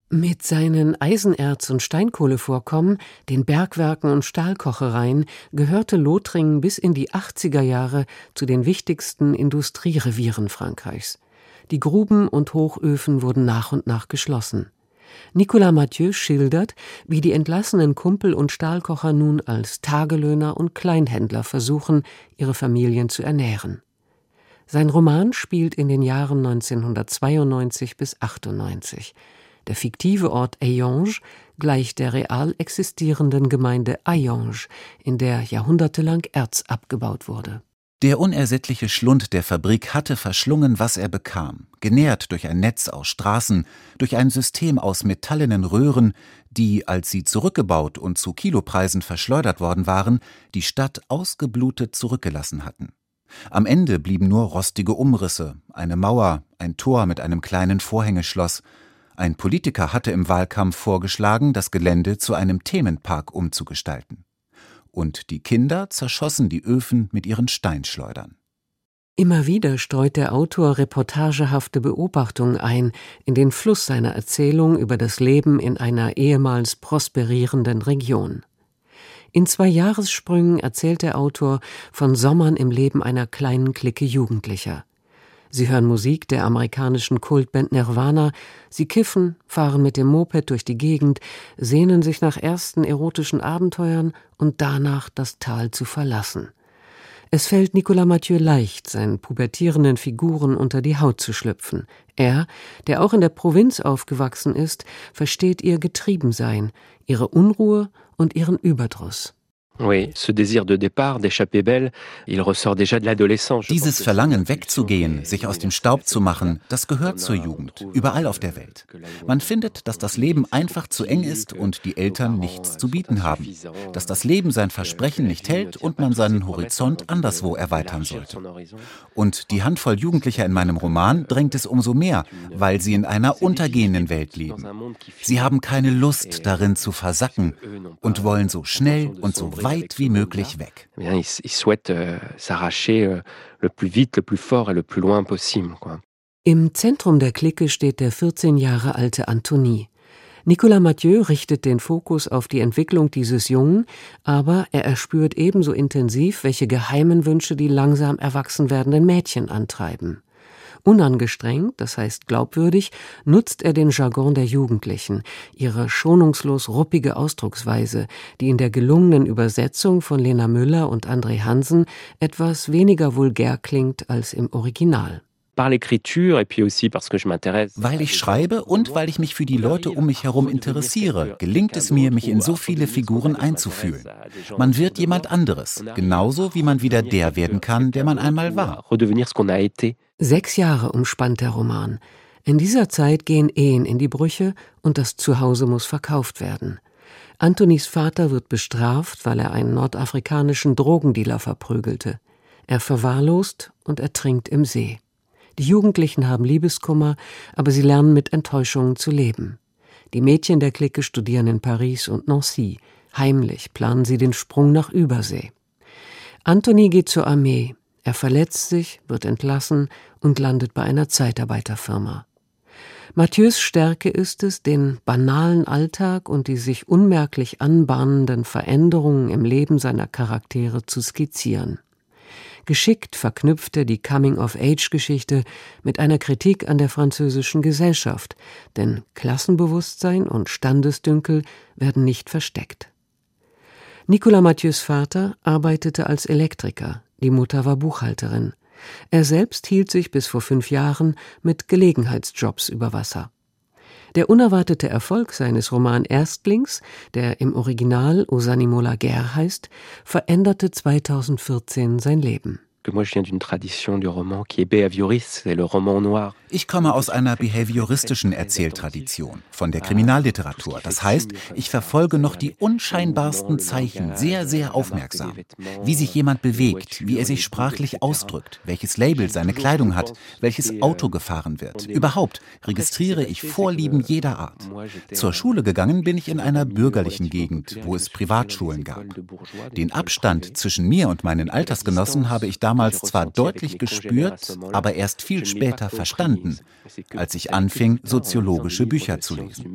Mit seinen Eisenerz- und Steinkohlevorkommen, den Bergwerken und Stahlkochereien gehörte Lothringen bis in die 80er Jahre zu den wichtigsten Industrierevieren Frankreichs. Die Gruben und Hochöfen wurden nach und nach geschlossen. Nicolas Mathieu schildert, wie die entlassenen Kumpel und Stahlkocher nun als Tagelöhner und Kleinhändler versuchen, ihre Familien zu ernähren. Sein Roman spielt in den Jahren 1992 bis 98. Der fiktive Ort Hayange gleicht der real existierenden Gemeinde Hayange, in der jahrhundertelang Erz abgebaut wurde. Der unersättliche Schlund der Fabrik hatte verschlungen, was er bekam, genährt durch ein Netz aus Straßen, durch ein System aus metallenen Röhren, die, als sie zurückgebaut und zu Kilopreisen verschleudert worden waren, die Stadt ausgeblutet zurückgelassen hatten. Am Ende blieben nur rostige Umrisse, eine Mauer, ein Tor mit einem kleinen Vorhängeschloss. Ein Politiker hatte im Wahlkampf vorgeschlagen, das Gelände zu einem Themenpark umzugestalten. Und die Kinder zerschossen die Öfen mit ihren Steinschleudern. Immer wieder streut der Autor reportagehafte Beobachtungen ein in den Fluss seiner Erzählung über das Leben in einer ehemals prosperierenden Region. In 2 Jahressprüngen erzählt der Autor von Sommern im Leben einer kleinen Clique Jugendlicher. Sie hören Musik der amerikanischen Kultband Nirvana, sie kiffen, fahren mit dem Moped durch die Gegend, sehnen sich nach ersten erotischen Abenteuern und danach das Tal zu verlassen. Es fällt Nicolas Mathieu leicht, seinen pubertierenden Figuren unter die Haut zu schlüpfen. Er, der auch in der Provinz aufgewachsen ist, versteht ihr Getriebensein, ihre Unruhe und ihren Überdruss. Dieses Verlangen wegzugehen, sich aus dem Staub zu machen, das gehört zur Jugend, überall auf der Welt. Man findet, dass das Leben einfach zu eng ist und die Eltern nichts zu bieten haben, dass das Leben sein Versprechen nicht hält und man seinen Horizont anderswo erweitern sollte. Und die Handvoll Jugendlicher in meinem Roman drängt es umso mehr, weil sie in einer untergehenden Welt leben. Sie haben keine Lust, darin zu versacken und wollen so schnell und so weit wie möglich weg. Im Zentrum der Clique steht der 14 Jahre alte Anthony. Nicolas Mathieu richtet den Fokus auf die Entwicklung dieses Jungen, aber er erspürt ebenso intensiv, welche geheimen Wünsche die langsam erwachsen werdenden Mädchen antreiben. Unangestrengt, das heißt glaubwürdig, nutzt er den Jargon der Jugendlichen, ihre schonungslos ruppige Ausdrucksweise, die in der gelungenen Übersetzung von Lena Müller und André Hansen etwas weniger vulgär klingt als im Original. Weil ich schreibe und weil ich mich für die Leute um mich herum interessiere, gelingt es mir, mich in so viele Figuren einzufühlen. Man wird jemand anderes, genauso wie man wieder der werden kann, der man einmal war. 6 Jahre umspannt der Roman. In dieser Zeit gehen Ehen in die Brüche und das Zuhause muss verkauft werden. Anthonys Vater wird bestraft, weil er einen nordafrikanischen Drogendealer verprügelte. Er verwahrlost und ertrinkt im See. Die Jugendlichen haben Liebeskummer, aber sie lernen mit Enttäuschungen zu leben. Die Mädchen der Clique studieren in Paris und Nancy. Heimlich planen sie den Sprung nach Übersee. Anthony geht zur Armee. Er verletzt sich, wird entlassen und landet bei einer Zeitarbeiterfirma. Mathieu's Stärke ist es, den banalen Alltag und die sich unmerklich anbahnenden Veränderungen im Leben seiner Charaktere zu skizzieren. Geschickt verknüpft er die Coming-of-Age-Geschichte mit einer Kritik an der französischen Gesellschaft, denn Klassenbewusstsein und Standesdünkel werden nicht versteckt. Nicolas Mathieu's Vater arbeitete als Elektriker, die Mutter war Buchhalterin. Er selbst hielt sich bis vor 5 Jahren mit Gelegenheitsjobs über Wasser. Der unerwartete Erfolg seines Roman Erstlings, der im Original Aux Animaux la Guerre heißt, veränderte 2014 sein Leben. Ich komme aus einer behavioristischen Erzähltradition, von der Kriminalliteratur. Das heißt, ich verfolge noch die unscheinbarsten Zeichen sehr, sehr aufmerksam. Wie sich jemand bewegt, wie er sich sprachlich ausdrückt, welches Label seine Kleidung hat, welches Auto gefahren wird. Überhaupt registriere ich Vorlieben jeder Art. Zur Schule gegangen bin ich in einer bürgerlichen Gegend, wo es Privatschulen gab. Den Abstand zwischen mir und meinen Altersgenossen habe ich damals damals zwar deutlich gespürt, aber erst viel später verstanden, als ich anfing, soziologische Bücher zu lesen.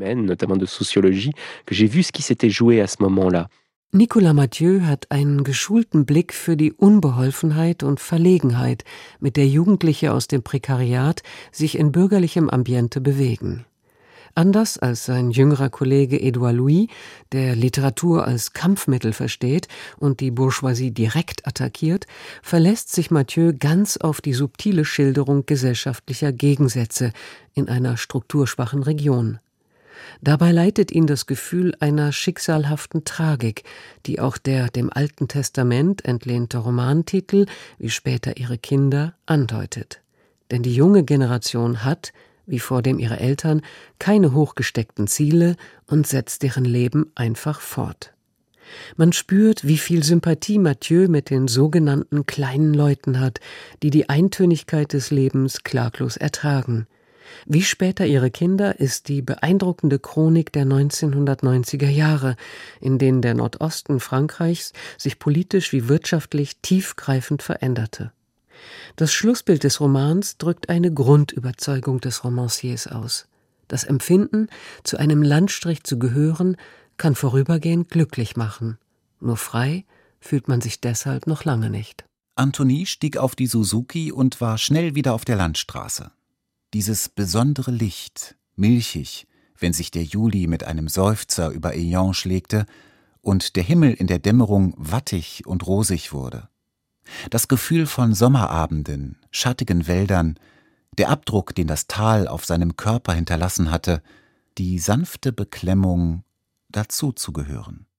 Nicolas Mathieu hat einen geschulten Blick für die Unbeholfenheit und Verlegenheit, mit der Jugendliche aus dem Prekariat sich in bürgerlichem Ambiente bewegen. Anders als sein jüngerer Kollege Edouard Louis, der Literatur als Kampfmittel versteht und die Bourgeoisie direkt attackiert, verlässt sich Mathieu ganz auf die subtile Schilderung gesellschaftlicher Gegensätze in einer strukturschwachen Region. Dabei leitet ihn das Gefühl einer schicksalhaften Tragik, die auch der dem Alten Testament entlehnte Romantitel, wie später ihre Kinder, andeutet. Denn die junge Generation hat, wie vordem ihre Eltern, keine hochgesteckten Ziele und setzt deren Leben einfach fort. Man spürt, wie viel Sympathie Mathieu mit den sogenannten kleinen Leuten hat, die die Eintönigkeit des Lebens klaglos ertragen. Wie später ihre Kinder ist die beeindruckende Chronik der 1990er Jahre, in denen der Nordosten Frankreichs sich politisch wie wirtschaftlich tiefgreifend veränderte. Das Schlussbild des Romans drückt eine Grundüberzeugung des Romanciers aus. Das Empfinden, zu einem Landstrich zu gehören, kann vorübergehend glücklich machen. Nur frei fühlt man sich deshalb noch lange nicht. Anthony stieg auf die Suzuki und war schnell wieder auf der Landstraße. Dieses besondere Licht, milchig, wenn sich der Juli mit einem Seufzer über Aillon schlägte und der Himmel in der Dämmerung wattig und rosig wurde. Das Gefühl von Sommerabenden, schattigen Wäldern, der Abdruck, den das Tal auf seinem Körper hinterlassen hatte, die sanfte Beklemmung, dazu zu gehören.